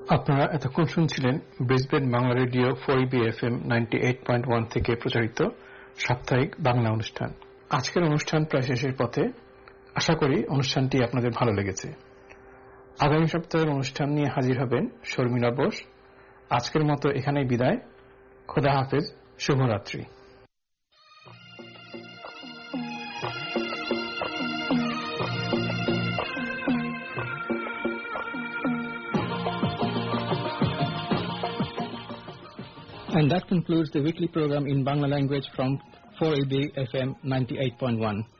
আপনারা এতক্ষণ শুনছিলেন Brisbane Bangla radio 4EB FM 98.1 থেকে প্রচারিত সাপ্তাহিক বাংলা অনুষ্ঠান। আজকের অনুষ্ঠান প্রায় শেষের পথে। আশা করি অনুষ্ঠানটি আপনাদের ভালো লেগেছে। আগামী সপ্তাহের অনুষ্ঠান নিয়ে হাজির হবেন শর্মিলা বোস। আজকের মতো এখানেই বিদায়। খোদা হাফেজ, শুভরাত্রি। And that concludes the weekly program in Bangla language from 4EB FM 98.1.